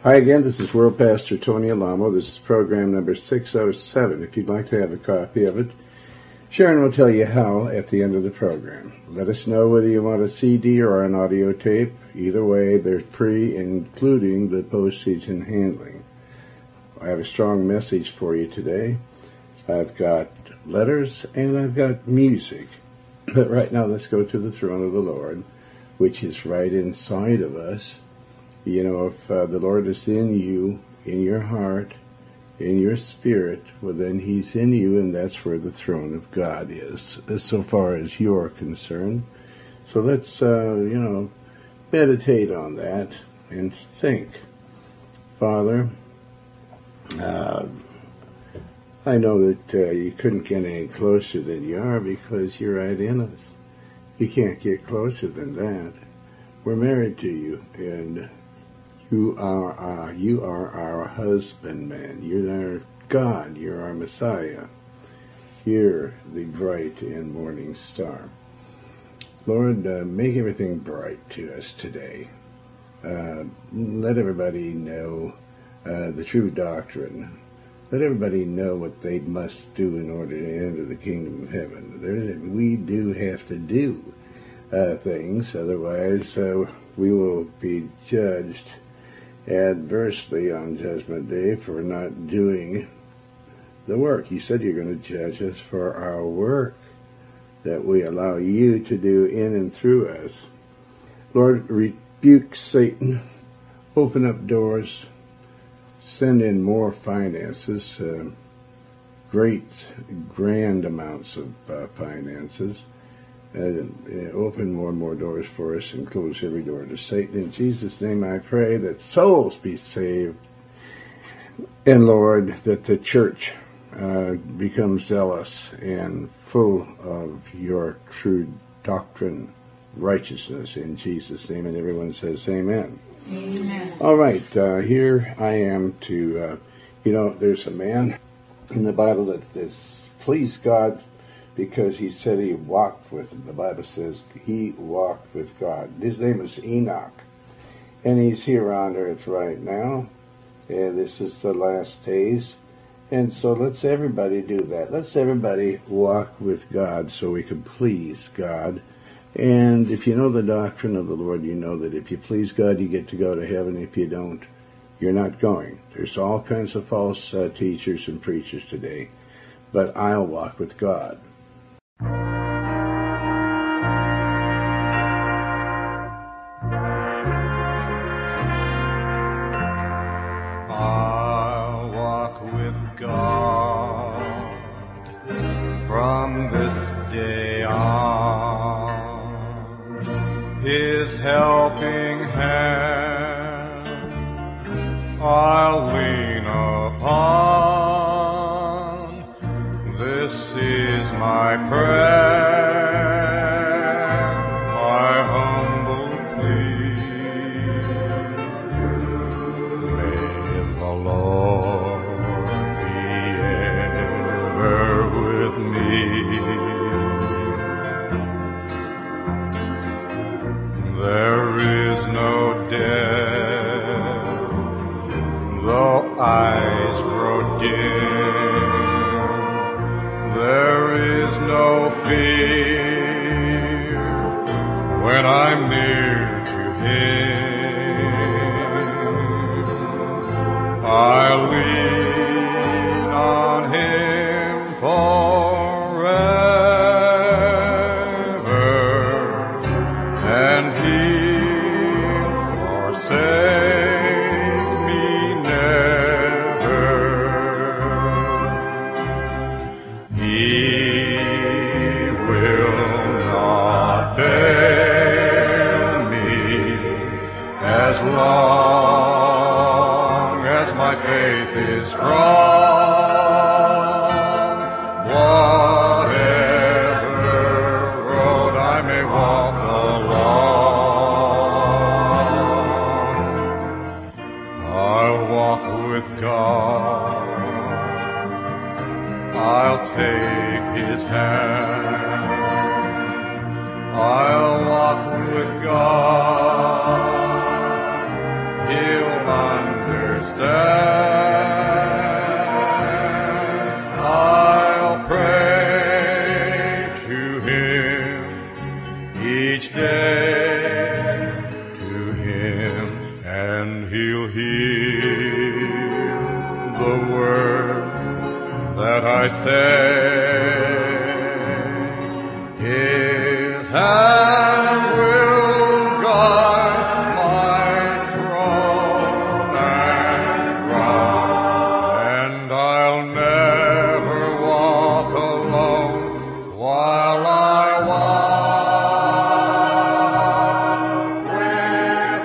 Hi again, this is World Pastor Tony Alamo. This is program number 607. If you'd like to have a copy of it, Sharon will tell you how at the end of the program. Let us know whether you want a CD or an audio tape. Either way, they're free, including the postage and handling. I have a strong message for you today. I've got letters and I've got music. But right now, let's go to the throne of the Lord, which is right inside of us. You know, if the Lord is in you, in your heart, in your spirit, well, then He's in you, and that's where the throne of God is, so far as you're concerned. So let's, meditate on that and think. Father, I know that you couldn't get any closer than you are because you're right in us. You can't get closer than that. We're married to you, and you are our husbandman. You're our God. You're our Messiah. You're the bright and morning star. Lord, make everything bright to us today. Let everybody know the true doctrine. Let everybody know what they must do in order to enter the kingdom of heaven. We do have to do things, otherwise we will be judged adversely on Judgment Day for not doing the work. You said you're going to judge us for our work that we allow you to do in and through us. Lord, rebuke Satan, open up doors, send in more finances, grand amounts of finances, open more and more doors for us and close every door to Satan. In Jesus' name I pray that souls be saved, and Lord, that the church become zealous and full of your true doctrine, righteousness, in Jesus' name. And everyone says amen. Amen. All right, here I am to, there's a man in the Bible that has pleased God because he said he walked with him. The Bible says he walked with God. His name is Enoch, and he's here on earth right now, and this is the last days. And so let's everybody do that. Let's everybody walk with God so we can please God. And if you know the doctrine of the Lord, you know that if you please God, you get to go to heaven. If you don't, you're not going. There's all kinds of false teachers and preachers today. But I'll walk with God. I'll walk with God from this day on. His helping hand I'll lean upon. This is my prayer, my humble plea. May the Lord be ever with me. There is no death, though eyes grow dim. There is no fear when I'm near to Him. I lean on Him forever, and He'll forsake me never. He will not fail me as long as my faith is strong. Whatever road I may walk along, I'll walk with God. I'll take His hand. I'll walk with God. He'll understand. understand. I'll pray to him each day, to him, and he'll hear the word that I say. His hand will guide my throne and rod, and I'll never walk alone while I walk with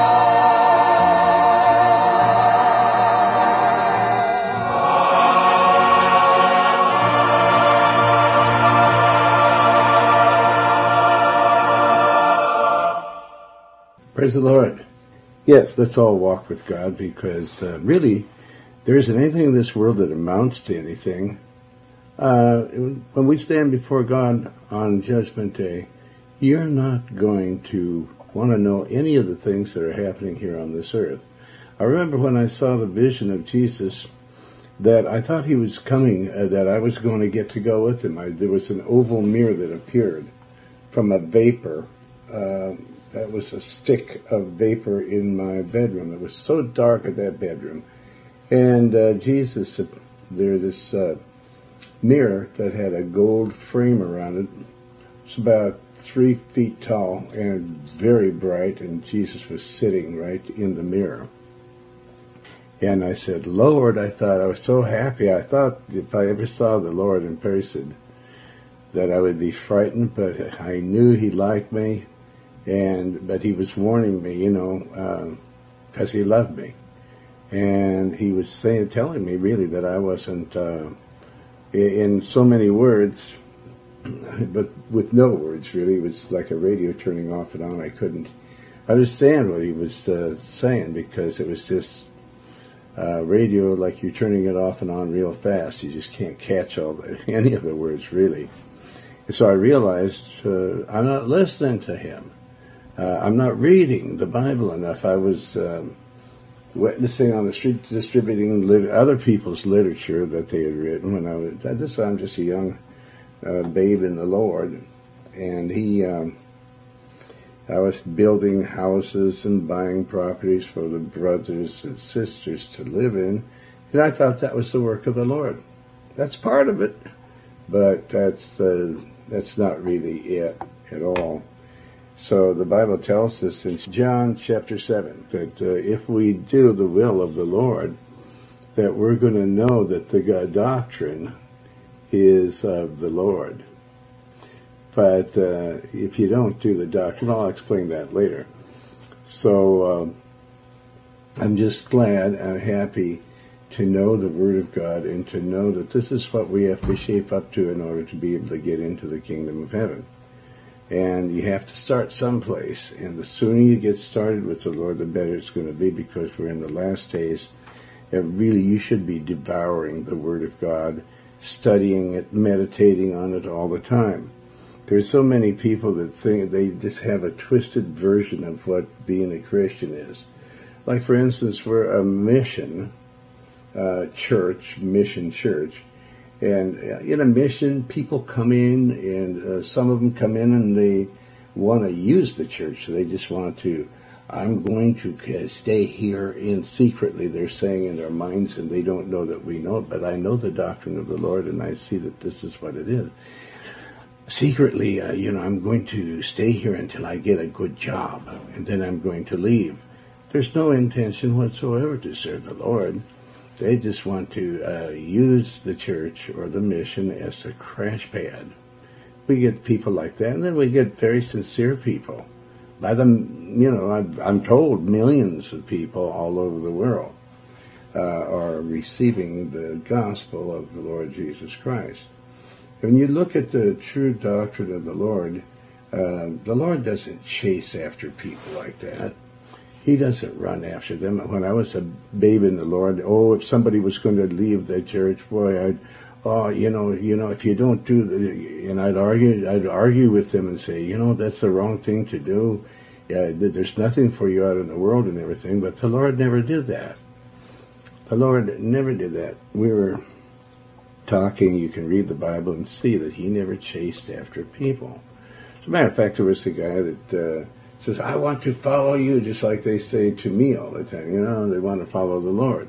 Praise the Lord. Yes, let's all walk with God, because really, there isn't anything in this world that amounts to anything. When we stand before God on Judgment Day, you're not going to want to know any of the things that are happening here on this earth. I remember when I saw the vision of Jesus, that I thought he was coming, that I was going to get to go with him. There was an oval mirror that appeared from a vapor. That was a stick of vapor in my bedroom. It was so dark at that bedroom. And Jesus, there's this mirror that had a gold frame around it. It's about 3 feet tall and very bright, and Jesus was sitting right in the mirror. And I said, Lord, I was so happy. I thought if I ever saw the Lord in person, that I would be frightened, but I knew he liked me. But he was warning me, because he loved me. And he was telling me really that I wasn't, in so many words, but with no words really. It was like a radio turning off and on. I couldn't understand what he was saying, because it was just radio like you're turning it off and on real fast. You just can't catch any of the words really. And so I realized I'm not listening to him. I'm not reading the Bible enough. I was witnessing on the street, distributing other people's literature that they had written when I'm just a young babe in the Lord. And I was building houses and buying properties for the brothers and sisters to live in. And I thought that was the work of the Lord. That's part of it, but that's not really it at all. So the Bible tells us in John chapter 7 that if we do the will of the Lord, that we're going to know that the God doctrine is of the Lord. But if you don't do the doctrine, I'll explain that later. So I'm just glad, I'm happy to know the Word of God and to know that this is what we have to shape up to in order to be able to get into the kingdom of heaven. And you have to start someplace. And the sooner you get started with the Lord, the better it's going to be, because we're in the last days. And really, you should be devouring the Word of God, studying it, meditating on it all the time. There's so many people that think they just have a twisted version of what being a Christian is. Like, for instance, we're a mission church. And in a mission, people come in, and some of them come in and they want to use the church. They just want to, I'm going to stay here in secretly, they're saying in their minds, and they don't know that we know it. But I know the doctrine of the Lord, and I see that this is what it is. Secretly, I'm going to stay here until I get a good job, and then I'm going to leave. There's no intention whatsoever to serve the Lord. They just want to use the church or the mission as a crash pad. We get people like that, and then we get very sincere people. By them, I'm told millions of people all over the world are receiving the gospel of the Lord Jesus Christ. When you look at the true doctrine of the Lord doesn't chase after people like that. He doesn't run after them. When I was a babe in the Lord, if somebody was going to leave the church, boy, if you don't do and I'd argue with them and say, that's the wrong thing to do. There's nothing for you out in the world and everything, but the Lord never did that. The Lord never did that. We were talking, you can read the Bible and see that he never chased after people. As a matter of fact, there was a guy that says, I want to follow you, just like they say to me all the time. You know, they want to follow the Lord.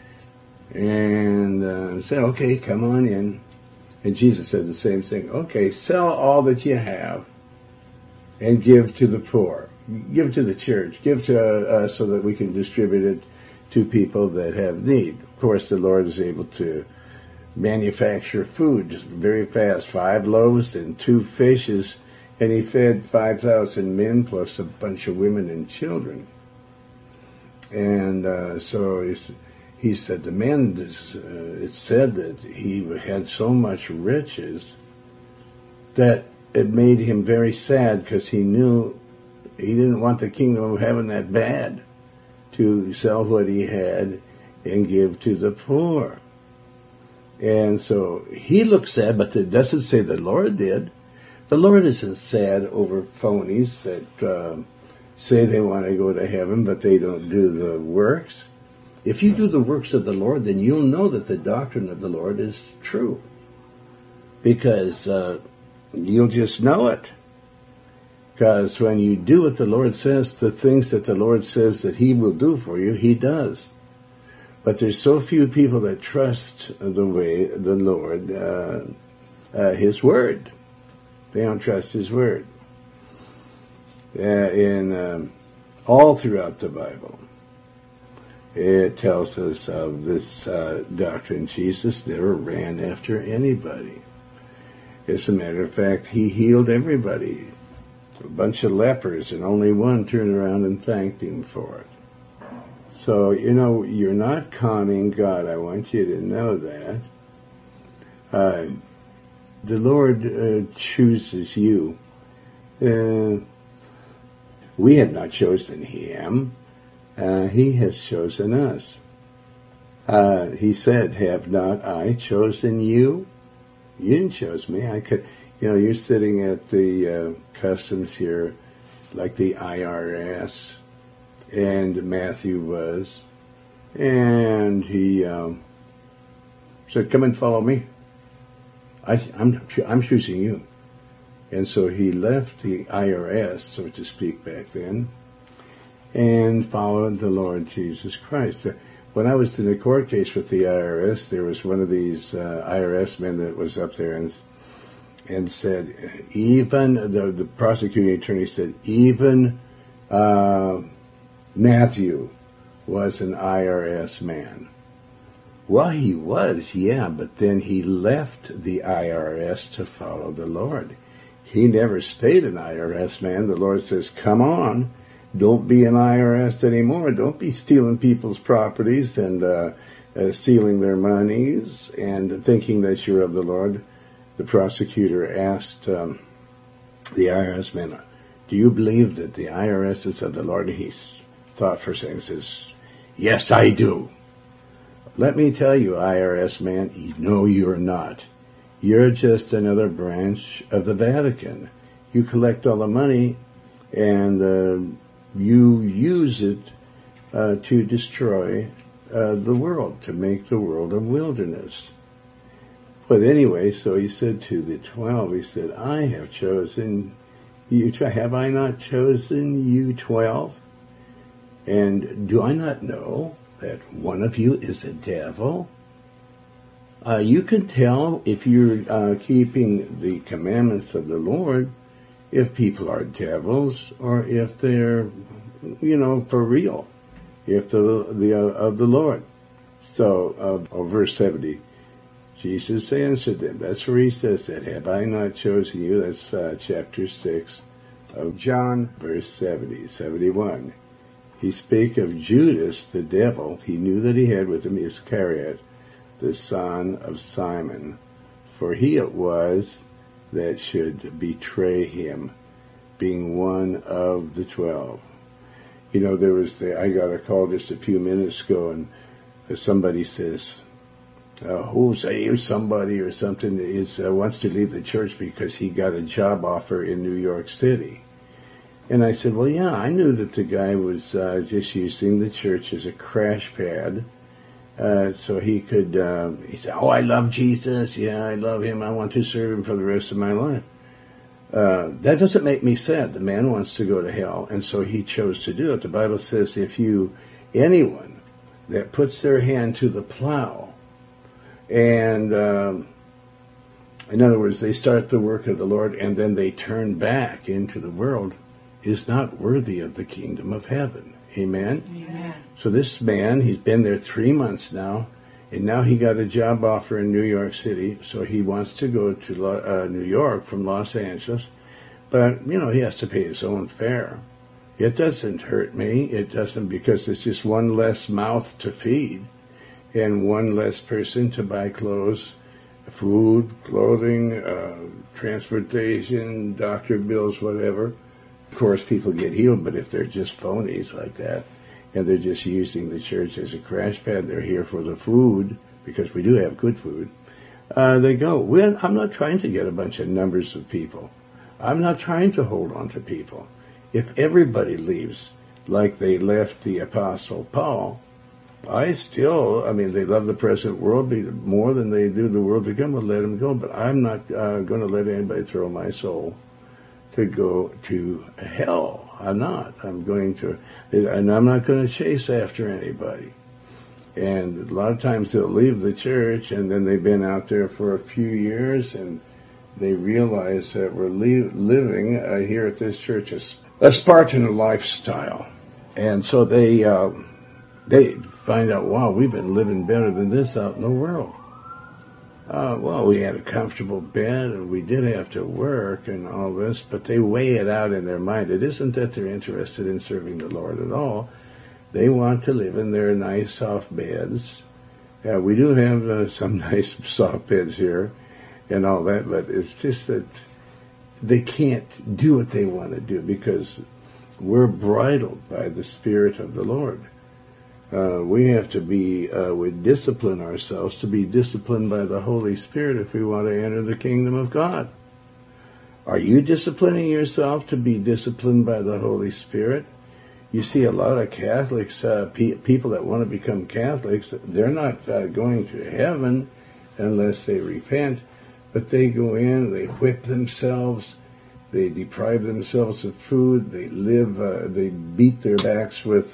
And said, okay, come on in. And Jesus said the same thing. Okay, sell all that you have and give to the poor. Give to the church. Give to us so that we can distribute it to people that have need. Of course, the Lord is able to manufacture food just very fast. 5 loaves and 2 fishes, and he fed 5,000 men plus a bunch of women and children. And so he said the man, it said that he had so much riches that it made him very sad, because he knew he didn't want the kingdom of heaven that bad to sell what he had and give to the poor. And so he looked sad, but it doesn't say the Lord did. The Lord isn't sad over phonies that say they want to go to heaven, but they don't do the works. If you do the works of the Lord, then you'll know that the doctrine of the Lord is true, because you'll just know it. Because when you do what the Lord says, the things that the Lord says that he will do for you, he does. But there's so few people that trust the way the Lord, his word. They don't trust his word. All throughout the Bible, it tells us of this doctrine. Jesus never ran after anybody. As a matter of fact, he healed everybody. A bunch of lepers, and only one turned around and thanked him for it. So, you know, you're not conning God. I want you to know that. The Lord chooses you. We have not chosen him. He has chosen us. He said, have not I chosen you? You didn't choose me. I could, you know, you're sitting at the customs here, like the IRS, and Matthew was, and he said, come and follow me. I'm choosing you. And so he left the IRS, so to speak, back then, and followed the Lord Jesus Christ. When I was in the court case with the IRS, there was one of these IRS men that was up there and said, even the prosecuting attorney said, even Matthew was an IRS man. Well, he was, yeah, but then he left the IRS to follow the Lord. He never stayed an IRS man. The Lord says, come on, don't be an IRS anymore. Don't be stealing people's properties and stealing their monies and thinking that you're of the Lord. The prosecutor asked the IRS man, do you believe that the IRS is of the Lord? And he thought for a second, says, yes, I do. Let me tell you, IRS man, no, you're not. You're just another branch of the Vatican. You collect all the money and you use it to destroy the world, to make the world a wilderness. But anyway, so he said to the 12, he said, I have chosen you. Have I not chosen you 12? And do I not know that one of you is a devil? You can tell if you're keeping the commandments of the Lord, if people are devils or if they're, you know, for real, if they're of the Lord. So, verse 70, Jesus answered them. That's where he says that. Have I not chosen you? That's chapter 6 of John, verse 70, 71. He spake of Judas, the devil. He knew that he had with him Iscariot, the son of Simon. For he it was that should betray him, being one of the 12. You know, I got a call just a few minutes ago, and somebody says, Jose or somebody or something wants to leave the church because he got a job offer in New York City. And I said, well, yeah, I knew that the guy was just using the church as a crash pad So he could, he said, oh, I love Jesus. Yeah, I love him. I want to serve him for the rest of my life. That doesn't make me sad. The man wants to go to hell, and so he chose to do it. The Bible says anyone that puts their hand to the plow, and in other words, they start the work of the Lord and then they turn back into the world, is not worthy of the kingdom of heaven. Amen? Amen. So this man, he's been there 3 months now, and now he got a job offer in New York City, so he wants to go to New York from Los Angeles. But, he has to pay his own fare. It doesn't hurt me. It doesn't, because it's just one less mouth to feed and one less person to buy clothes, food, clothing, transportation, doctor bills, whatever. Of course, people get healed, but if they're just phonies like that, and they're just using the church as a crash pad, they're here for the food, because we do have good food, they go. Well, I'm not trying to get a bunch of numbers of people. I'm not trying to hold on to people. If everybody leaves like they left the Apostle Paul, they love the present world more than they do the world to come. We'll let them go, but I'm not going to let anybody throw my soul to go to hell. I'm not. I'm not going to chase after anybody. And a lot of times they'll leave the church, and then they've been out there for a few years, and they realize that we're living here at this church a Spartan lifestyle. And so they find out, wow, we've been living better than this out in the world. We had a comfortable bed, and we did have to work and all this, but they weigh it out in their mind. It isn't that they're interested in serving the Lord at all. They want to live in their nice, soft beds. We do have some nice, soft beds here and all that, but it's just that they can't do what they want to do because we're bridled by the Spirit of the Lord. We have to we discipline ourselves to be disciplined by the Holy Spirit if we want to enter the kingdom of God. Are you disciplining yourself to be disciplined by the Holy Spirit? You see a lot of Catholics, people that want to become Catholics, they're not going to heaven unless they repent, but they go in, they whip themselves, they deprive themselves of food, they beat their backs with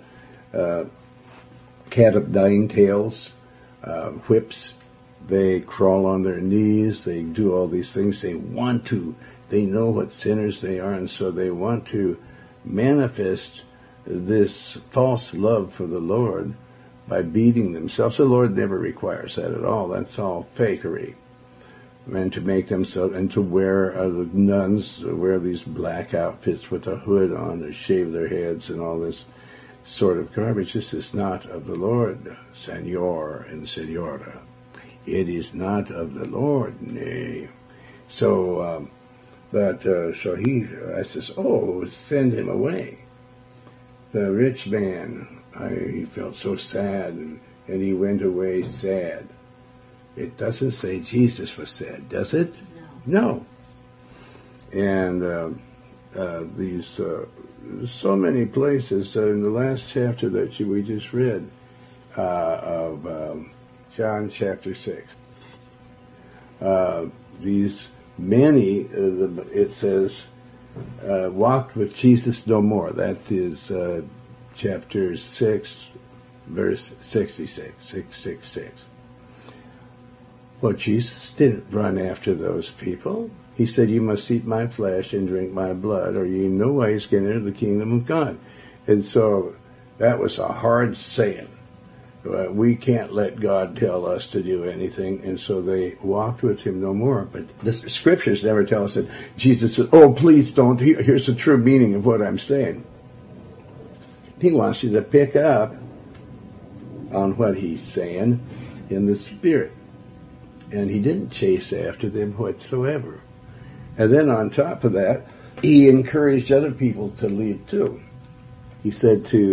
cat of nine tails, whips. They crawl on their knees. They do all these things. They know what sinners they are, and so they want to manifest this false love for the Lord by beating themselves. The Lord never requires that at all. That's all fakery. And to make themselves, and to wear, the nuns wear these black outfits with a hood on, to shave their heads and all this sort of garbage. This is not of the Lord, Senor and Senora. It is not of the Lord, nay. So, I says, send him away. The rich man, he felt so sad, and he went away sad. It doesn't say Jesus was sad, does it? No. And these so many places in the last chapter that we just read of John chapter 6. These many, it says, walked with Jesus no more. That is chapter 6, verse 66, 666. Well, Jesus didn't run after those people. He said, you must eat my flesh and drink my blood, or you in no ways can enter the kingdom of God. And so that was a hard saying. We can't let God tell us to do anything, and so they walked with him no more. But the scriptures never tell us that Jesus said, please don't. Here's the true meaning of what I'm saying. He wants you to pick up on what he's saying in the Spirit. And he didn't chase after them whatsoever. And then on top of that, he encouraged other people to leave too. He said to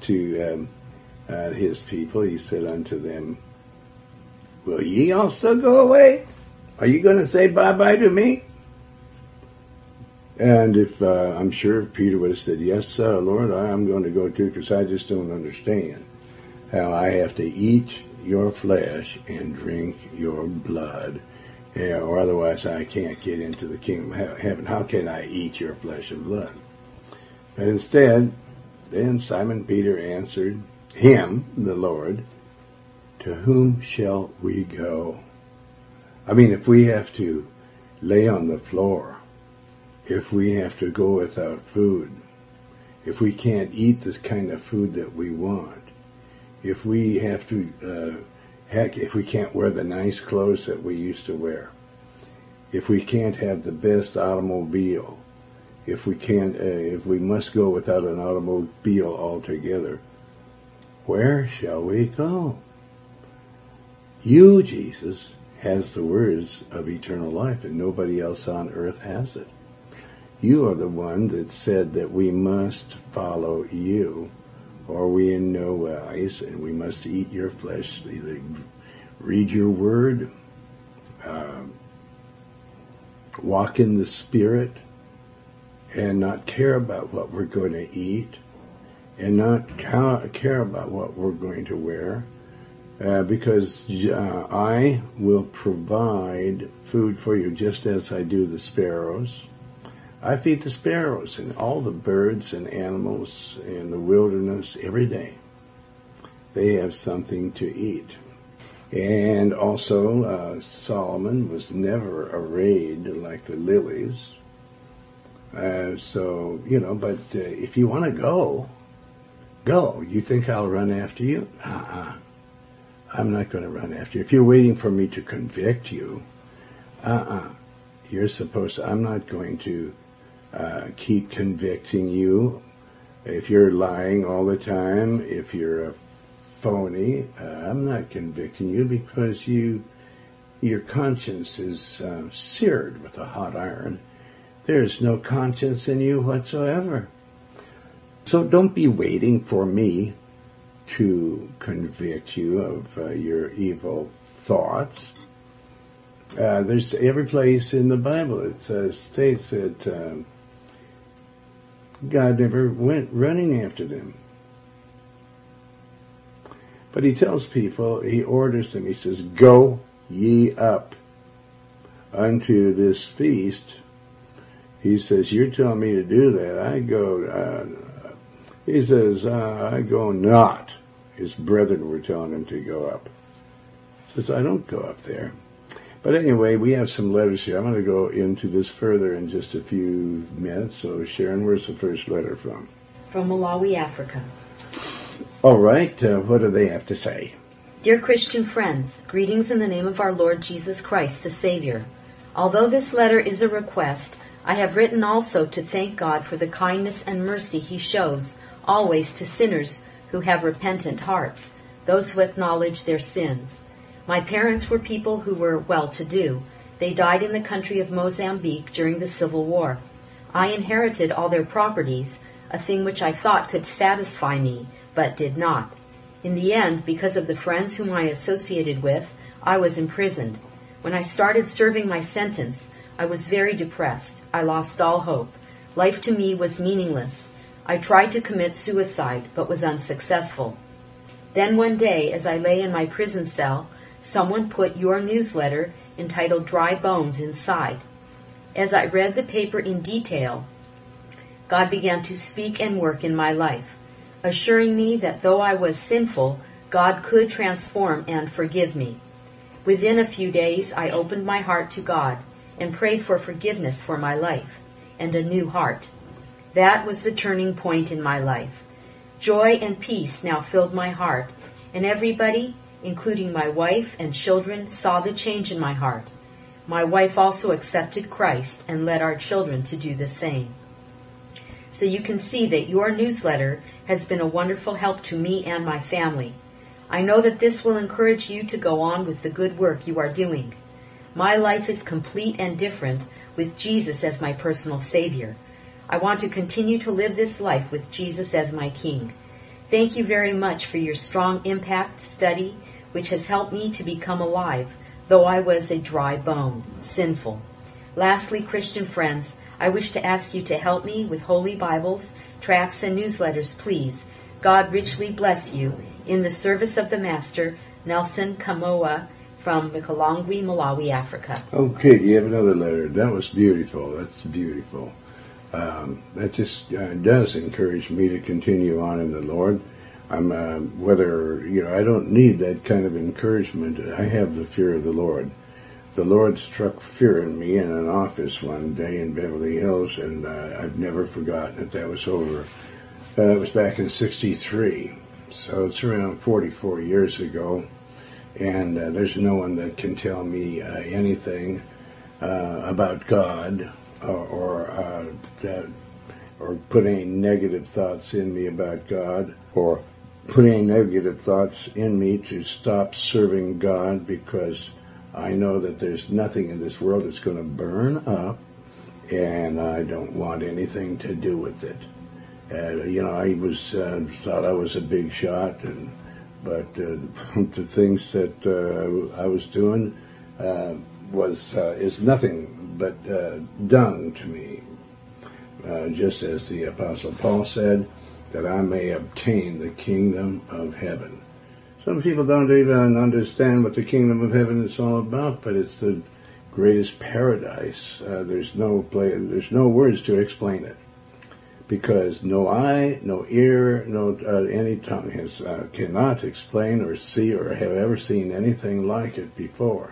his people, he said unto them, will ye also go away? Are you going to say bye-bye to me? And I'm sure if Peter would have said, yes, Lord, I'm going to go too, because I just don't understand. how I have to eat your flesh and drink your blood, or otherwise I can't get into the kingdom of heaven. How can I eat your flesh and blood? But instead, then Simon Peter answered him, the Lord, to whom shall we go? I mean, if we have to lay on the floor, if we have to go without food, if we can't eat this kind of food that we want, if we have to, if we can't wear the nice clothes that we used to wear, if we can't have the best automobile, if we must go without an automobile altogether, where shall we go? You, Jesus, has the words of eternal life, and nobody else on earth has it. You are the one that said that we must follow you, or we in no wise, and we must eat your flesh, read your word, walk in the Spirit, and not care about what we're going to eat, and not care about what we're going to wear, because I will provide food for you just as I do the sparrows. I feed the sparrows and all the birds and animals in the wilderness every day. They have something to eat. And also, Solomon was never arrayed like the lilies. But if you want to go. You think I'll run after you? I'm not going to run after you. If you're waiting for me to convict you, you're supposed to. I'm not going to keep convicting you. If you're lying all the time, if you're a phony, I'm not convicting you, because your conscience is seared with a hot iron. There is no conscience in you whatsoever. So don't be waiting for me to convict you of your evil thoughts. There's every place in the Bible it states that God never went running after them. But he tells people, he orders them, he says, go ye up unto this feast. He says, you're telling me to do that. I go not. His brethren were telling him to go up. He says, I don't go up there. But anyway, we have some letters here. I'm going to go into this further in just a few minutes. So Sharon, where's the first letter from? From Malawi, Africa. All right. What do they have to say? Dear Christian friends, greetings in the name of our Lord Jesus Christ, the Savior. Although this letter is a request, I have written also to thank God for the kindness and mercy he shows always to sinners who have repentant hearts, those who acknowledge their sins. My parents were people who were well-to-do. They died in the country of Mozambique during the Civil War. I inherited all their properties, a thing which I thought could satisfy me, but did not. In the end, because of the friends whom I associated with, I was imprisoned. When I started serving my sentence, I was very depressed. I lost all hope. Life to me was meaningless. I tried to commit suicide, but was unsuccessful. Then one day, as I lay in my prison cell, someone put your newsletter entitled Dry Bones inside. As I read the paper in detail, God began to speak and work in my life, assuring me that though I was sinful, God could transform and forgive me. Within a few days, I opened my heart to God and prayed for forgiveness for my life and a new heart. That was the turning point in my life. Joy and peace now filled my heart, and everybody, including my wife and children, saw the change in my heart. My wife also accepted Christ and led our children to do the same. So you can see that your newsletter has been a wonderful help to me and my family. I know that this will encourage you to go on with the good work you are doing. My life is complete and different with Jesus as my personal Savior. I want to continue to live this life with Jesus as my King. Thank you very much for your strong impact study, which has helped me to become alive, though I was a dry bone, sinful. Lastly, Christian friends, I wish to ask you to help me with Holy Bibles, tracts, and newsletters, please. God richly bless you In the service of the Master, Nelson Kamoa from Mikalongwe, Malawi, Africa. Okay, do you have another letter? That was beautiful. That's beautiful. That just does encourage me to continue on in the Lord. I'm I don't need that kind of encouragement. I have the fear of the Lord. The Lord struck fear in me in an office one day in Beverly Hills, and I've never forgotten it. That was over. It was back in '63, so it's around 44 years ago. And there's no one that can tell me anything about God or put any negative thoughts in me about God, or put any negative thoughts in me to stop serving God, because I know that there's nothing in this world that's going to burn up, and I don't want anything to do with it. I was thought I was a big shot, but the things that I was doing is nothing but dung to me. Just as the Apostle Paul said, that I may obtain the kingdom of heaven. Some people don't even understand what the kingdom of heaven is all about, but it's the greatest paradise. There's no words to explain it, because no eye, no ear, no any tongue cannot explain or see or have ever seen anything like it before.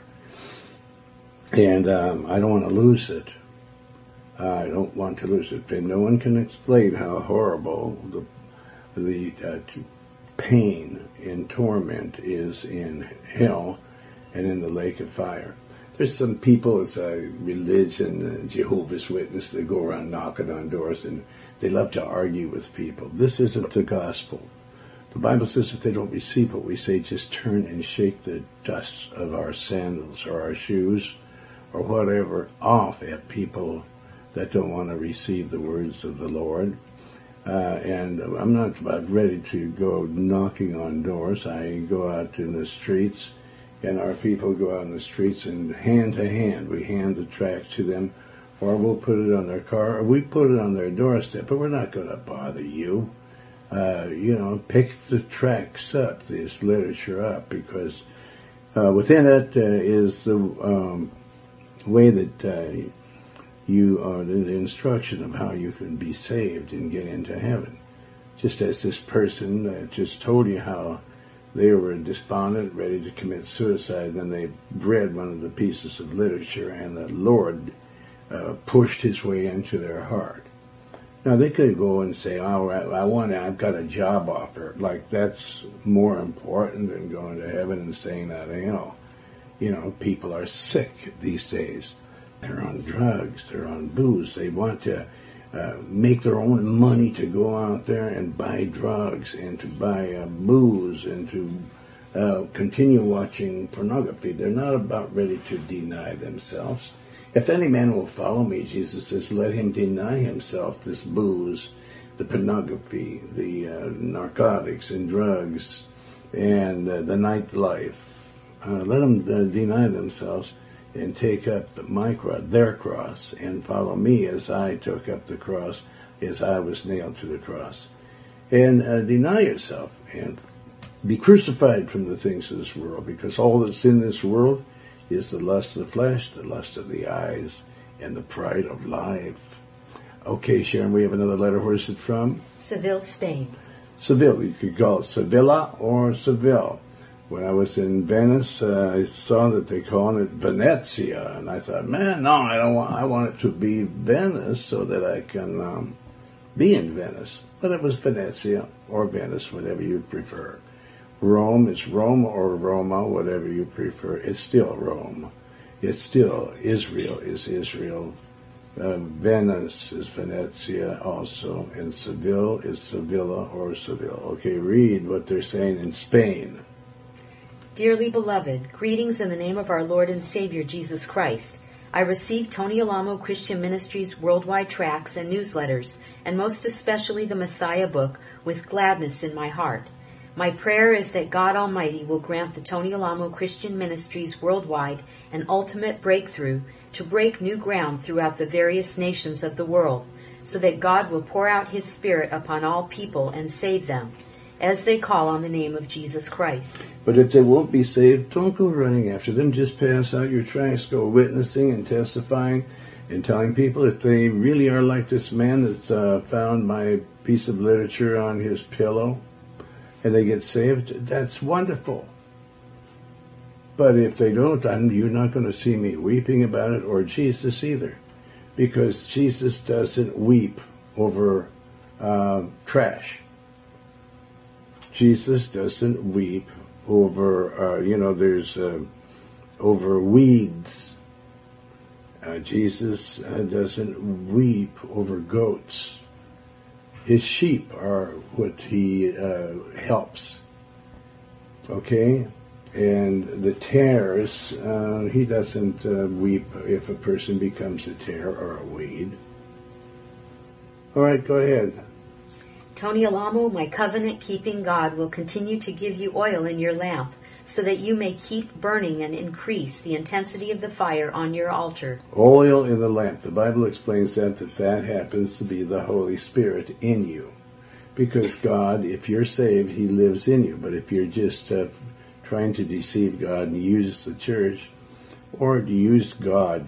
And I don't want to lose it. I don't want to lose it. And no one can explain how horrible the pain and torment is in hell and in the lake of fire. There's some people, it's a religion, Jehovah's Witness, that go around knocking on doors, and they love to argue with people. This isn't the gospel. The Bible says if they don't receive what we say, just turn and shake the dust of our sandals or our shoes or whatever off at people that don't want to receive the words of the Lord. And I'm not about ready to go knocking on doors. I go out in the streets, and our people go out in the streets, and hand to hand, we hand the tracts to them, or we'll put it on their car, or we put it on their doorstep, but we're not going to bother you. Pick the tracts up, this literature up, because within it is the way that the instruction of how you can be saved and get into heaven. Just as this person just told you how they were despondent, ready to commit suicide, and then they read one of the pieces of literature, and the Lord pushed his way into their heart. Now, they could go and say, I've got a job offer. Like, that's more important than going to heaven and staying out of hell. People are sick these days. They're on drugs, they're on booze. They want to make their own money to go out there and buy drugs and to buy booze and to continue watching pornography. They're not about ready to deny themselves. If any man will follow me, Jesus says, let him deny himself this booze, the pornography, the narcotics and drugs, and the nightlife. Let them deny themselves and take up their cross, and follow me as I took up the cross, as I was nailed to the cross. And deny yourself and be crucified from the things of this world, because all that's in this world is the lust of the flesh, the lust of the eyes, and the pride of life. Okay, Sharon, we have another letter. Where's it from? Seville, Spain. Seville. You could call it Sevilla or Seville. When I was in Venice, I saw that they call it Venezia, and I thought, man, no, I want it to be Venice so that I can be in Venice. But it was Venezia or Venice, whatever you prefer. Rome is Rome or Roma, whatever you prefer. It's still Rome. It's still Israel is Israel. Venice is Venezia also, and Seville is Sevilla or Seville. Okay, read what they're saying in Spain. Dearly beloved, greetings in the name of our Lord and Savior, Jesus Christ. I received Tony Alamo Christian Ministries worldwide tracts and newsletters, and most especially the Messiah book, with gladness in my heart. My prayer is that God Almighty will grant the Tony Alamo Christian Ministries worldwide an ultimate breakthrough to break new ground throughout the various nations of the world, so that God will pour out His Spirit upon all people and save them. as they call on the name of Jesus Christ. But if they won't be saved, don't go running after them. Just pass out your tracts. Go witnessing and testifying and telling people if they really are like this man that's found my piece of literature on his pillow and they get saved, that's wonderful. But if they don't, you're not going to see me weeping about it, or Jesus either, because Jesus doesn't weep over trash. Jesus doesn't weep over, there's over weeds. Jesus doesn't weep over goats. His sheep are what he helps. Okay? And the tares, he doesn't weep if a person becomes a tare or a weed. All right, go ahead. Tony Alamo, my covenant-keeping God will continue to give you oil in your lamp so that you may keep burning and increase the intensity of the fire on your altar. Oil in the lamp. The Bible explains that happens to be the Holy Spirit in you. Because God, if you're saved, he lives in you. But if you're just trying to deceive God and use the church, or to use God,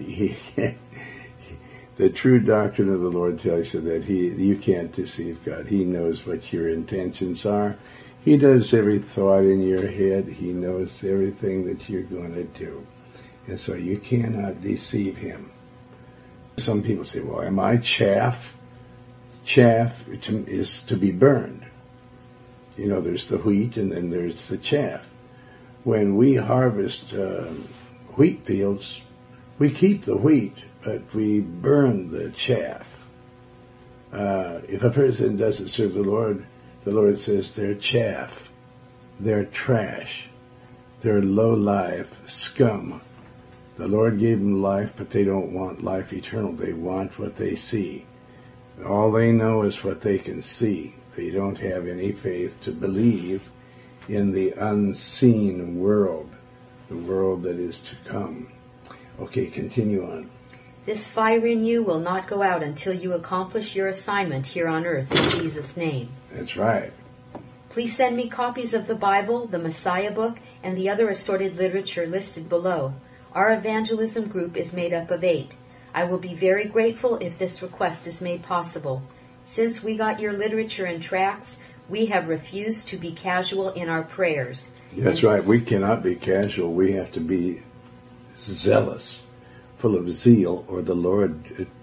the true doctrine of the Lord tells you that you can't deceive God. He knows what your intentions are. He does every thought in your head. He knows everything that you're going to do. And so you cannot deceive him. Some people say, well, am I chaff? Chaff is to be burned. There's the wheat and then there's the chaff. When we harvest wheat fields, we keep the wheat, but we burn the chaff. If a person doesn't serve the Lord says they're chaff, they're trash, they're low-life scum. The Lord gave them life, but they don't want life eternal. They want what they see. All they know is what they can see. They don't have any faith to believe in the unseen world, the world that is to come. Okay, continue on. This fire in you will not go out until you accomplish your assignment here on earth in Jesus' name. That's right. Please send me copies of the Bible, the Messiah book, and the other assorted literature listed below. Our evangelism group is made up of 8. I will be very grateful if this request is made possible. Since we got your literature and tracts, we have refused to be casual in our prayers. That's right. We cannot be casual. We have to be zealous, full of zeal, or the Lord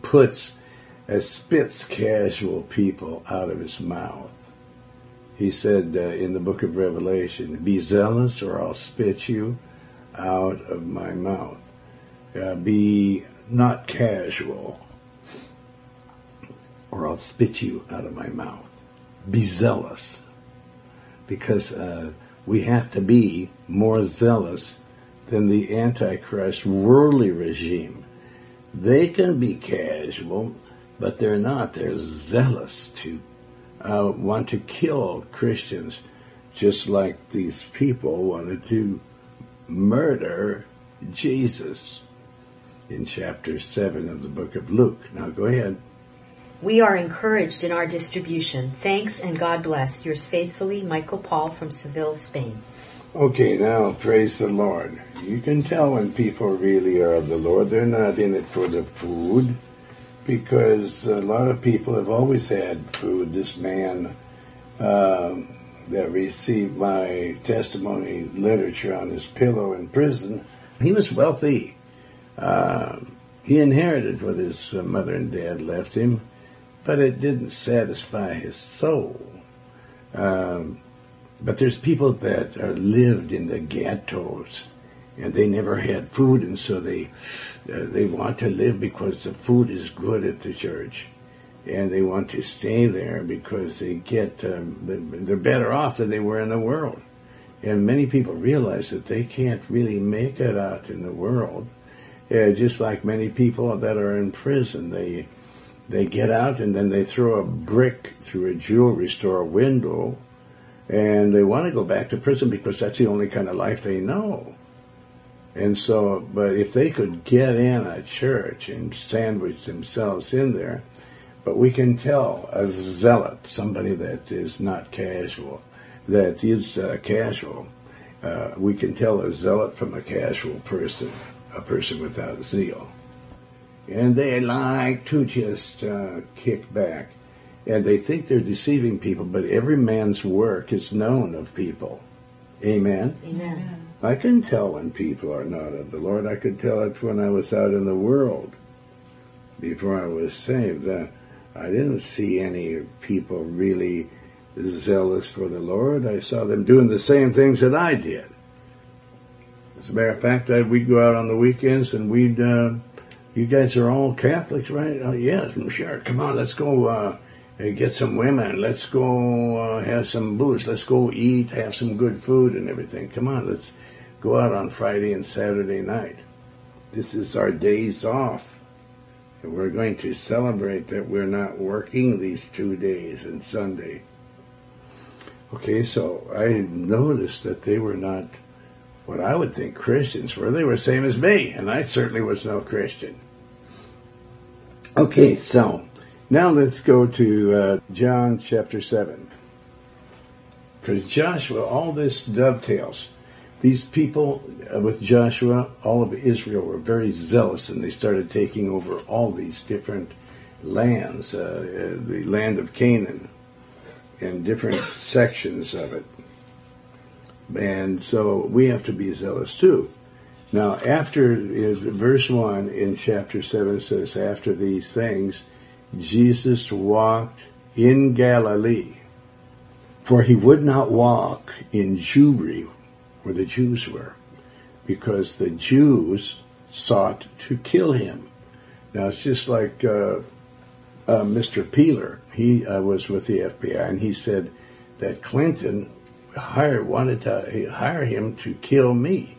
spits casual people out of his mouth. He said in the book of Revelation, be zealous or I'll spit you out of my mouth. Be not casual or I'll spit you out of my mouth. Be zealous, because we have to be more zealous than the Antichrist worldly regime. They can be casual, but they're not. They're zealous to want to kill Christians, just like these people wanted to murder Jesus in chapter 7 of the book of Luke. Now go ahead. We are encouraged in our distribution. Thanks and God bless. Yours faithfully, Michael Paul from Seville, Spain. Okay, now praise the Lord. You can tell when people really are of the Lord. They're not in it for the food, because a lot of people have always had food. This man that received my testimony literature on his pillow in prison, he was wealthy. He inherited what his mother and dad left him, but it didn't satisfy his soul. But there's people that lived in the ghettos, and they never had food, and so they want to live because the food is good at the church, and they want to stay there because they get they're better off than they were in the world. And many people realize that they can't really make it out in the world. Just like many people that are in prison, they get out and then they throw a brick through a jewelry store window, and they want to go back to prison because that's the only kind of life they know. And so, but if they could get in a church and sandwich themselves in there, but we can tell a zealot, somebody that is not casual, that is casual. We can tell a zealot from a casual person, a person without zeal. And they like to just kick back. And they think they're deceiving people, but every man's work is known of people. Amen? Amen. I can tell when people are not of the Lord. I could tell it when I was out in the world before I was saved. I didn't see any people really zealous for the Lord. I saw them doing the same things that I did. As a matter of fact, we'd go out on the weekends and we'd, you guys are all Catholics, right? Oh, yes, sure. Come on, let's go get some women. Let's go have some booze. Let's go eat, have some good food and everything. Come on, let's go out on Friday and Saturday night. This is our days off. And we're going to celebrate that we're not working these 2 days and Sunday. Okay, so I noticed that they were not what I would think Christians were. They were the same as me, and I certainly was no Christian. Okay, so now let's go to John chapter 7. Because Joshua, all this dovetails. These people with Joshua, all of Israel, were very zealous, and they started taking over all these different lands, the land of Canaan, and different sections of it. And so we have to be zealous too. Now, after verse 1 in chapter 7 says, after these things, Jesus walked in Galilee, for he would not walk in Jewry, where the Jews were, because the Jews sought to kill him. Now, it's just like Mr. Peeler. He was with the FBI, and he said that Clinton wanted to hire him to kill me,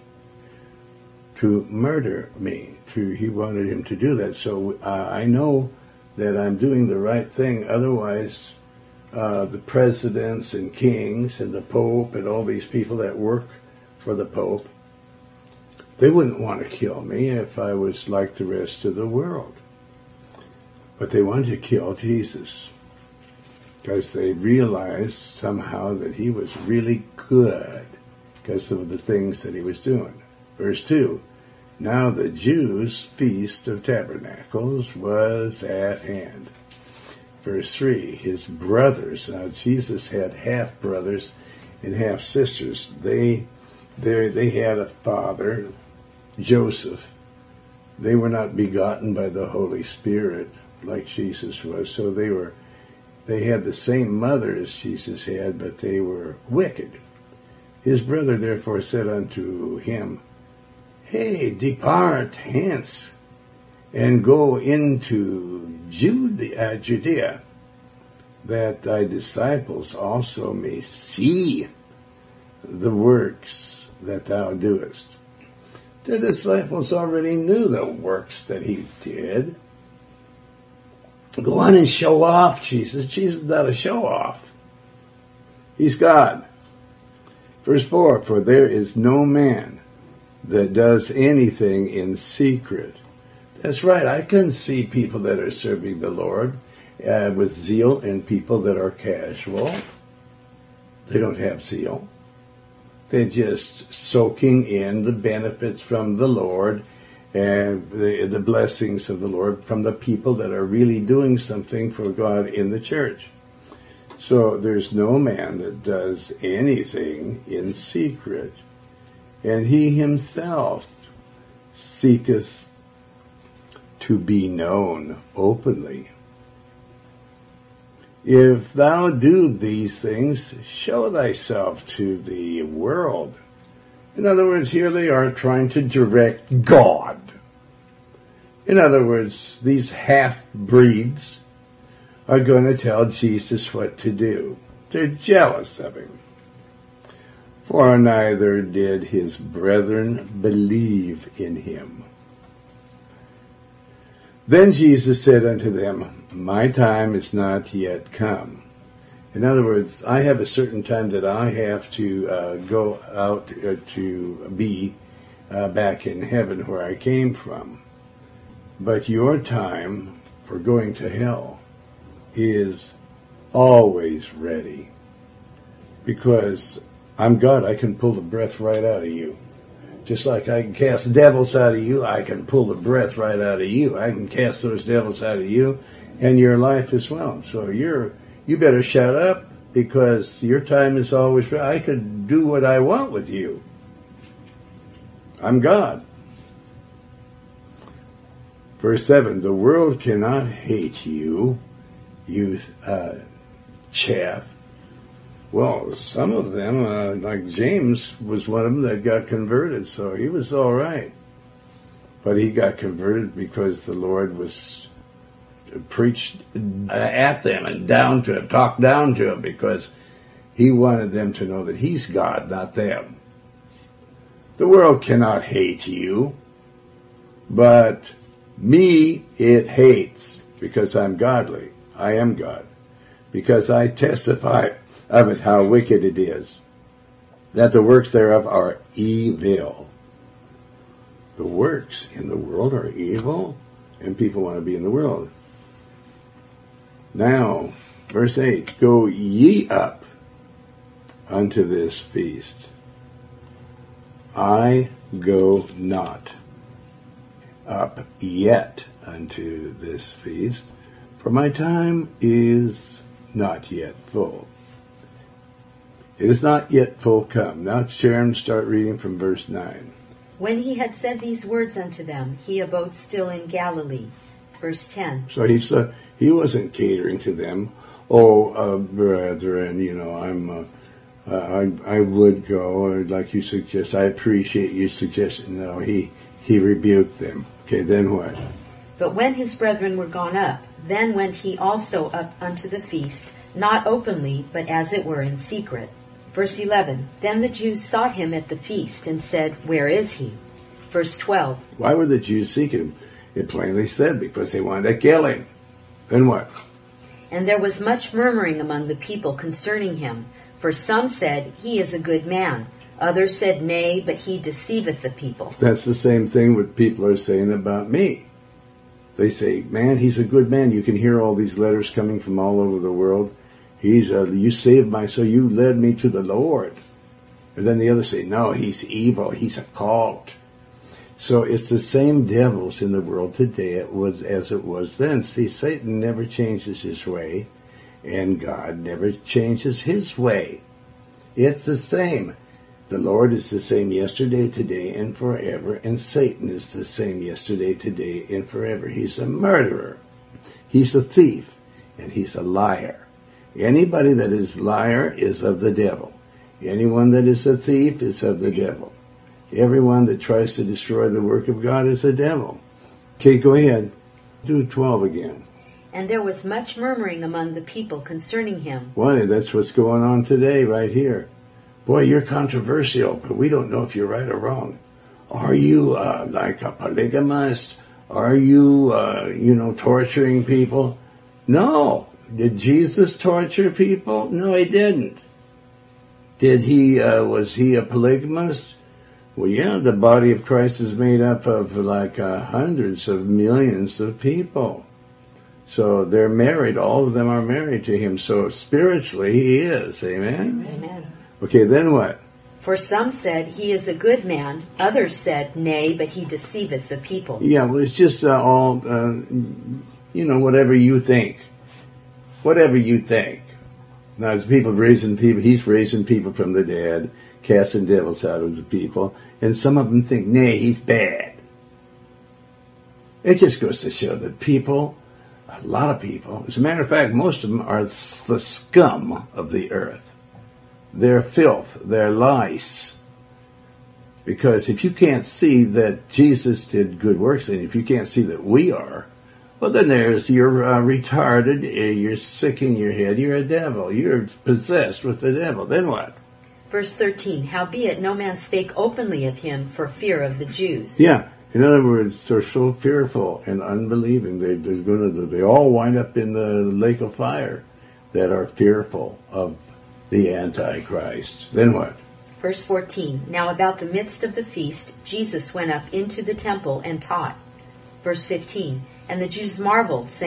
to murder me. He wanted him to do that. So I know that I'm doing the right thing. Otherwise, the presidents and kings and the Pope and all these people that work for the Pope, they wouldn't want to kill me if I was like the rest of the world. But they wanted to kill Jesus because they realized somehow that he was really good because of the things that he was doing. Verse 2, now the Jews' feast of tabernacles was at hand. Verse 3, his brothers, now Jesus had half-brothers and half-sisters. They had a father, Joseph. They were not begotten by the Holy Spirit like Jesus was, so they had the same mother as Jesus had, but they were wicked. His brother therefore said unto him, hey, depart hence, and go into Judea, that thy disciples also may see the works that thou doest. The disciples already knew the works that he did. Go on and show off, Jesus. Jesus is not a show-off. He's God. Verse 4, for there is no man that does anything in secret. That's right. I can see people that are serving the Lord with zeal and people that are casual. They don't have zeal. They're just soaking in the benefits from the Lord and the blessings of the Lord from the people that are really doing something for God in the church. So there's no man that does anything in secret, and he himself seeketh to be known openly. If thou do these things, show thyself to the world. In other words, here they are trying to direct God. In other words, these half-breeds are going to tell Jesus what to do. They're jealous of him. For neither did his brethren believe in him. Then Jesus said unto them, my time is not yet come. In other words, I have a certain time that I have to go out to be back in heaven where I came from. But your time for going to hell is always ready. Because I'm God, I can pull the breath right out of you. Just like I can cast devils out of you, I can pull the breath right out of you. I can cast those devils out of you and your life as well. So you better shut up, because your time is always right. I could do what I want with you. I'm God. Verse 7, the world cannot hate you, you chaff. Well, some of them, like James was one of them that got converted, so he was all right. But he got converted because the Lord was preached at them and down to them, talked down to them, because he wanted them to know that he's God, not them. The world cannot hate you, but me it hates, because I'm godly. I am God. Because I testify of it how wicked it is, that the works thereof are evil. The works in the world are evil, and people want to be in the world. Now, verse 8, go ye up unto this feast. I go not up yet unto this feast, for my time is not yet full. It is not yet full come. Now, Sharon, start reading from verse 9. When he had said these words unto them, he abode still in Galilee. Verse 10. So he wasn't catering to them. Oh, brethren, I would go, or like you suggest. I appreciate your suggestion. No, he rebuked them. Okay, then what? But when his brethren were gone up, then went he also up unto the feast, not openly, but as it were in secret. Verse 11, then the Jews sought him at the feast, and said, where is he? Verse 12. Why were the Jews seeking him? It plainly said, because they wanted to kill him. Then what? And there was much murmuring among the people concerning him. For some said, he is a good man. Others said, nay, but he deceiveth the people. That's the same thing what people are saying about me. They say, man, he's a good man. You can hear all these letters coming from all over the world. You saved my soul. You led me to the Lord. And then the others say, no, he's evil. He's a cult. So it's the same devils in the world today as it was then. See, Satan never changes his way, and God never changes his way. It's the same. The Lord is the same yesterday, today, and forever, and Satan is the same yesterday, today, and forever. He's a murderer. He's a thief, and he's a liar. Anybody that is liar is of the devil. Anyone that is a thief is of the devil. Everyone that tries to destroy the work of God is a devil. Okay, go ahead. Do 12 again. And there was much murmuring among the people concerning him. Why, that's what's going on today right here. Boy, you're controversial, but we don't know if you're right or wrong. Are you like a polygamist? Are you, torturing people? No. Did Jesus torture people? No, he didn't. Did he, was he a polygamist? Well, yeah, the body of Christ is made up of like hundreds of millions of people. So they're married. All of them are married to him. So spiritually, he is. Amen? Amen. Okay, then what? For some said, he is a good man. Others said, nay, but he deceiveth the people. Yeah, well, it's just all, whatever you think. Whatever you think. Now, as people raising people, he's raising people from the dead, casting devils out of the people, and some of them think, nay, he's bad. It just goes to show that people, a lot of people, as a matter of fact, most of them are the scum of the earth. They're filth, they're lice. Because if you can't see that Jesus did good works, and if you can't see that we are, well, then you're retarded, you're sick in your head, you're a devil, you're possessed with the devil. Then what? Verse 13, howbeit no man spake openly of him for fear of the Jews. Yeah, in other words, they're so fearful and unbelieving. They all wind up in the lake of fire that are fearful of the Antichrist. Then what? Verse 14, now about the midst of the feast, Jesus went up into the temple and taught. Verse 15, and the Jews marveled, saying,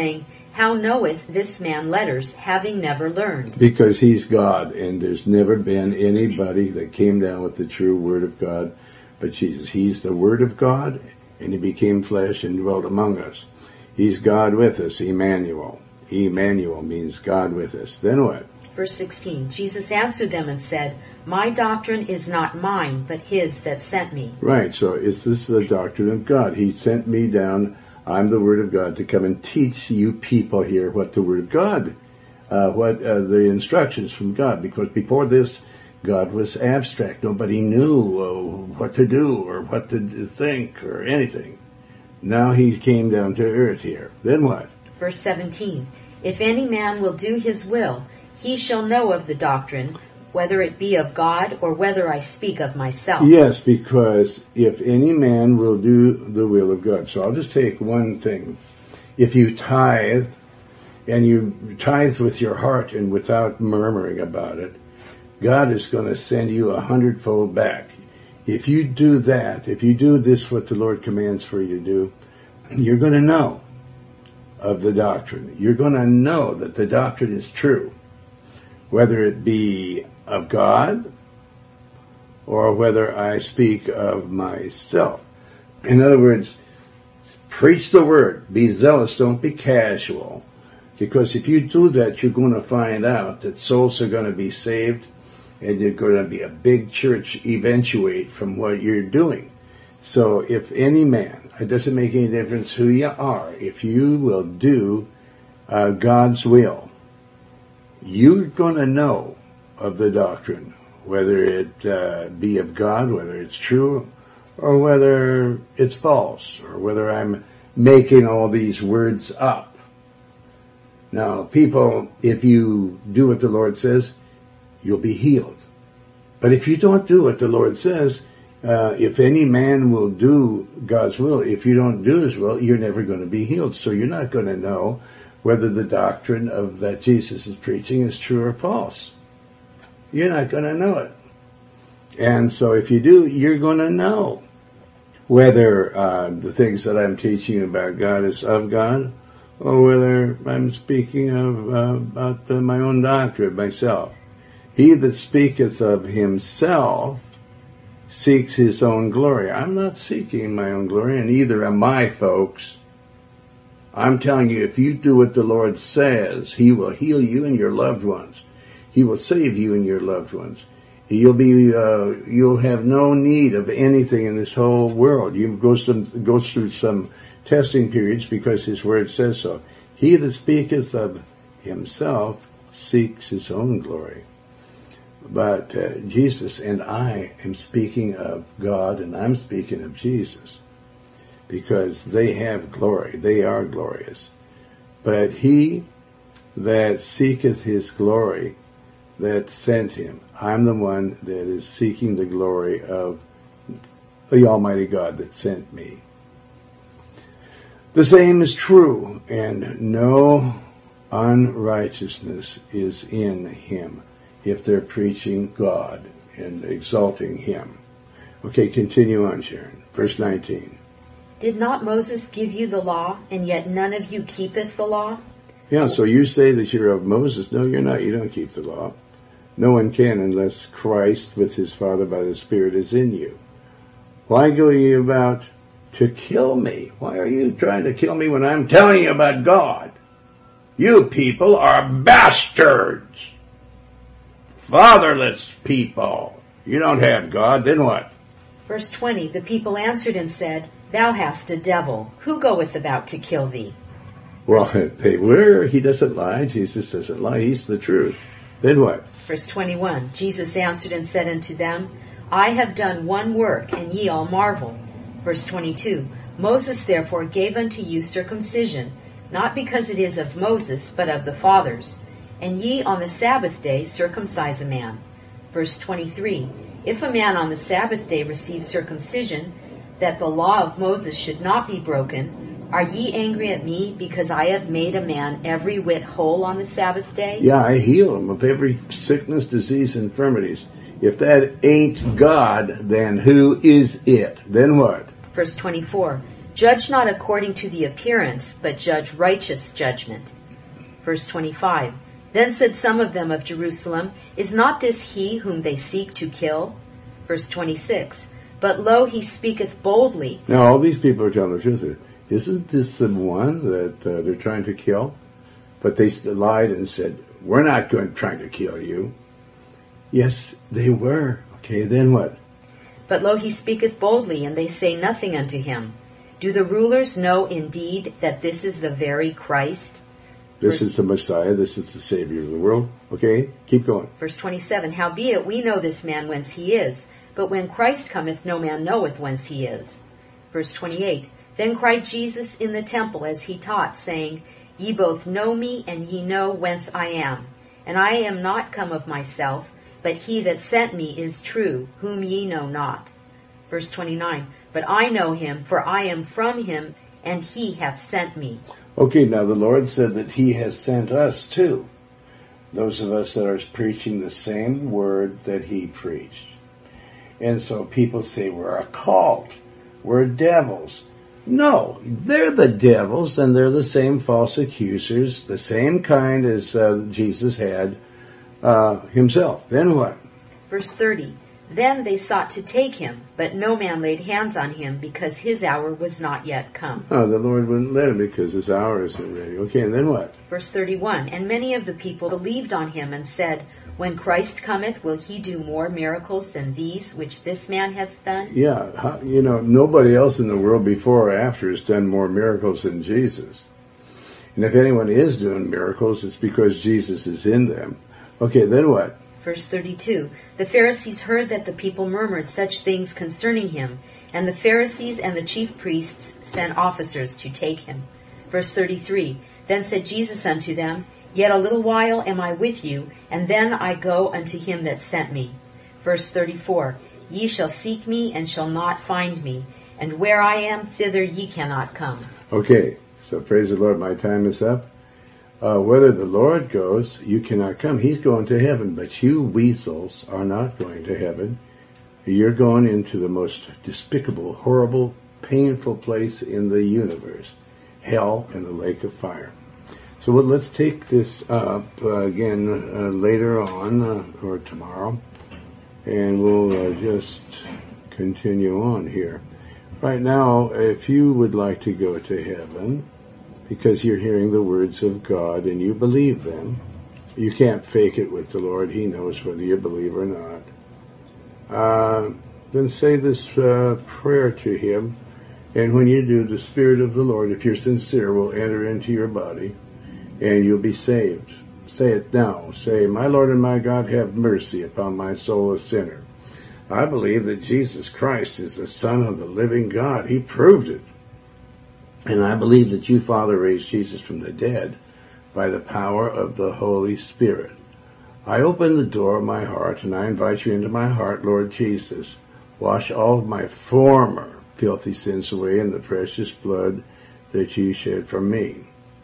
How knoweth this man letters, having never learned? Because he's God, and there's never been anybody that came down with the true Word of God but Jesus. He's the Word of God, and he became flesh and dwelt among us. He's God with us, Emmanuel. Emmanuel means God with us. Then what? Verse 16, Jesus answered them and said, My doctrine is not mine, but his that sent me. Right, so this is the doctrine of God. He sent me down, I'm the Word of God, to come and teach you people here what the Word of God, what the instructions from God. Because before this, God was abstract. Nobody knew what to do or what to think or anything. Now he came down to earth here. Then what? Verse 17, If any man will do his will, he shall know of the doctrine, whether it be of God or whether I speak of myself. Yes, because if any man will do the will of God. So I'll just take one thing. If you tithe, and you tithe with your heart and without murmuring about it, God is going to send you 100-fold back. If you do that, if you do this, what the Lord commands for you to do, you're going to know of the doctrine. You're going to know that the doctrine is true, whether it be of God or whether I speak of myself. In other words, preach the word. Be zealous. Don't be casual. Because if you do that, you're going to find out that souls are going to be saved, and you're going to be a big church eventuate from what you're doing. So if any man, it doesn't make any difference who you are, if you will do God's will, you're going to know of the doctrine, whether it be of God, whether it's true, or whether it's false, or whether I'm making all these words up. Now, people, if you do what the Lord says, you'll be healed. But if you don't do what the Lord says, if any man will do God's will, if you don't do his will, you're never going to be healed. So you're not going to know whether the doctrine of that Jesus is preaching is true or false. You're not going to know it. And so if you do, you're going to know whether the things that I'm teaching about God is of God, or whether I'm speaking about my own doctrine, myself. He that speaketh of himself seeks his own glory. I'm not seeking my own glory, and neither am I, folks. I'm telling you, if you do what the Lord says, he will heal you and your loved ones. He will save you and your loved ones. You'll have no need of anything in this whole world. You go through some testing periods because his word says so. He that speaketh of himself seeks his own glory. But Jesus and I am speaking of God, and I'm speaking of Jesus, because they have glory. They are glorious. But he that seeketh his glory, that sent him. I'm the one that is seeking the glory of the Almighty God that sent me. The same is true, and no unrighteousness is in him if they're preaching God and exalting him. Okay, continue on, Sharon. Verse 19. Did not Moses give you the law, and yet none of you keepeth the law? Yeah, so you say that you're of Moses. No, you're not. You don't keep the law. No one can unless Christ with his Father by the Spirit is in you. Why go ye about to kill me? Why are you trying to kill me when I'm telling you about God? You people are bastards. Fatherless people. You don't have God, then what? Verse 20, the people answered and said, Thou hast a devil. Who goeth about to kill thee? Well, they were. He doesn't lie. Jesus doesn't lie. He's the truth. Then what? Verse 21, Jesus answered and said unto them, I have done one work, and ye all marvel. Verse 22, Moses therefore gave unto you circumcision, not because it is of Moses, but of the fathers. And ye on the Sabbath day circumcise a man. Verse 23, If a man on the Sabbath day receive circumcision, that the law of Moses should not be broken, are ye angry at me because I have made a man every whit whole on the Sabbath day? Yeah, I heal him of every sickness, disease, infirmities. If that ain't God, then who is it? Then what? Verse 24, Judge not according to the appearance, but judge righteous judgment. Verse 25. Then said some of them of Jerusalem, Is not this he whom they seek to kill? Verse 26. But lo, he speaketh boldly. Now, all these people are telling the truth. Isn't this the one that they're trying to kill? But they lied and said, we're not trying to kill you. Yes, they were. Okay, then what? But lo, he speaketh boldly, and they say nothing unto him. Do the rulers know indeed that this is the very Christ? This is the Messiah. This is the Savior of the world. Okay, keep going. Verse 27, Howbeit we know this man whence he is, but when Christ cometh, no man knoweth whence he is. Verse 28, Then cried Jesus in the temple as he taught, saying, Ye both know me, and ye know whence I am. And I am not come of myself, but he that sent me is true, whom ye know not. Verse 29, But I know him, for I am from him, and he hath sent me. Okay, now the Lord said that he has sent us too. Those of us that are preaching the same word that he preached. And so people say we're a cult. We're devils. No, they're the devils, and they're the same false accusers, the same kind as Jesus had himself. Then what? Verse 30, Then they sought to take him, but no man laid hands on him, because his hour was not yet come. Oh, the Lord wouldn't let him because his hour isn't ready. Okay, and then what? Verse 31, And many of the people believed on him, and said, When Christ cometh, will he do more miracles than these which this man hath done? Yeah, nobody else in the world before or after has done more miracles than Jesus. And if anyone is doing miracles, it's because Jesus is in them. Okay, then what? Verse 32, The Pharisees heard that the people murmured such things concerning him, and the Pharisees and the chief priests sent officers to take him. Verse 33, Then said Jesus unto them, Yet a little while am I with you, and then I go unto him that sent me. Verse 34, Ye shall seek me, and shall not find me, and where I am, thither ye cannot come. Okay, so praise the Lord, my time is up. Whether the Lord goes, you cannot come. He's going to heaven, but you weasels are not going to heaven. You're going into the most despicable, horrible, painful place in the universe, hell and the lake of fire. So let's take this up again later on or tomorrow, and we'll just continue on here. Right now, if you would like to go to heaven, because you're hearing the words of God and you believe them. You can't fake it with the Lord. He knows whether you believe or not. Then say this prayer to him. And when you do, the Spirit of the Lord, if you're sincere, will enter into your body and you'll be saved. Say it now. Say, My Lord and my God, have mercy upon my soul, a sinner. I believe that Jesus Christ is the Son of the living God. He proved it. And I believe that you, Father, raised Jesus from the dead by the power of the Holy Spirit. I open the door of my heart, and I invite you into my heart, Lord Jesus. Wash all of my former filthy sins away in the precious blood that you shed for me.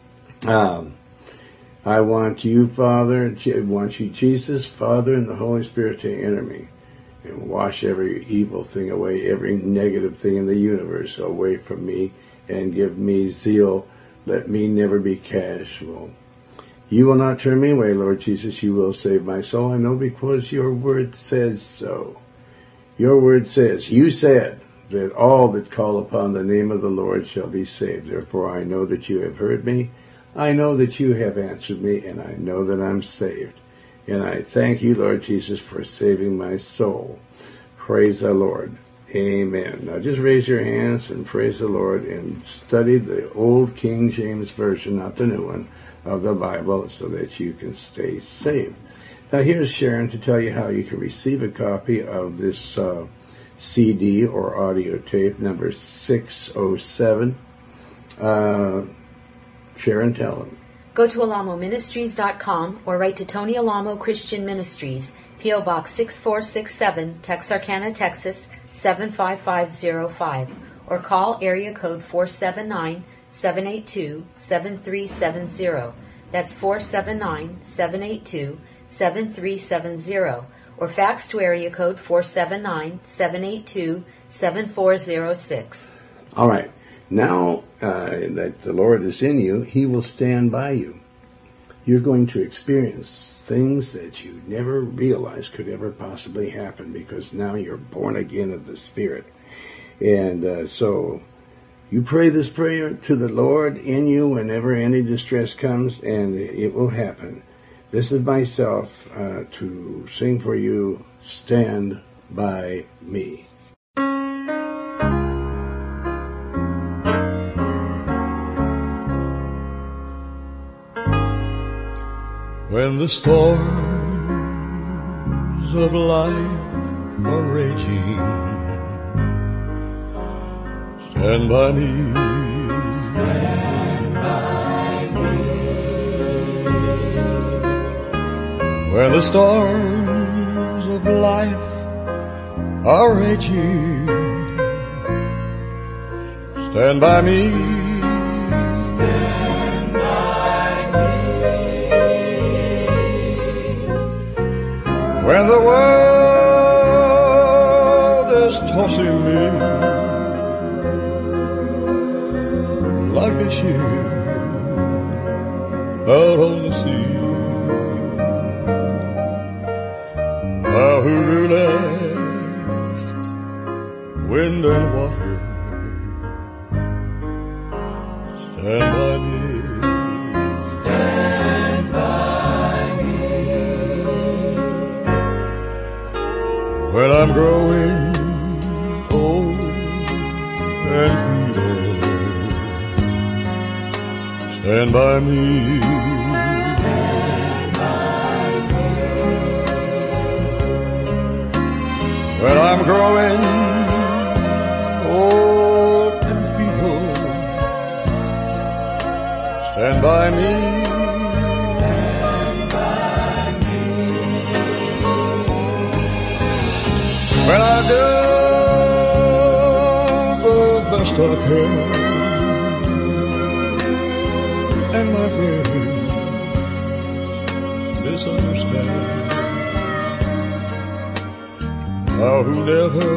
I want you, Father, I want you, Jesus, Father, and the Holy Spirit to enter me and wash every evil thing away, every negative thing in the universe away from me, and give me zeal. Let me never be casual. You will not turn me away, Lord Jesus. You will save my soul. I know because your word says so. Your word says, you said that all that call upon the name of the Lord shall be saved. Therefore I know that you have heard me. I know that you have answered me, and I know that I'm saved. And I thank you, Lord Jesus, for saving my soul. Praise the Lord. Amen. Now just raise your hands and praise the Lord and study the old King James Version, not the new one, of the Bible so that you can stay saved. Now here's Sharon to tell you how you can receive a copy of this CD or audio tape, number 607. Sharon, tell them. Go to alamoministries.com or write to Tony Alamo Christian Ministries, P.O. Box 6467, Texarkana, Texas 75505, or call area code 479-782-7370. That's 479-782-7370, or fax to area code 479-782-7406. All right. Now that the Lord is in you, he will stand by you. you're going to experience things that you never realized could ever possibly happen, because now you're born again of the Spirit. And so you pray this prayer to the Lord in you whenever any distress comes, and it will happen. This is myself to sing for you, Stand By Me. When the storms of life are raging, stand by me. Stand by me. When the storms of life are raging, stand by me. Stand by me. When the world is tossing me like a ship out on the sea, now who will last wind and water, stand by me. Stand by me. When I'm growing old and feeble, stand by me. Stand by me. When I'm growing old and feeble, stand by me. Stand by me. When I do the best I can, and my friends misunderstand, how who never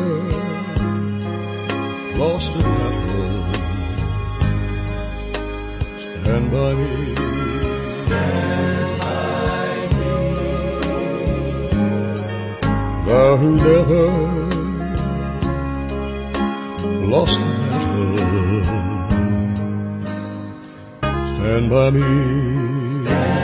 lost a battle, stand by me. Stand by me. Thou who never lost a battle, stand by me. Stand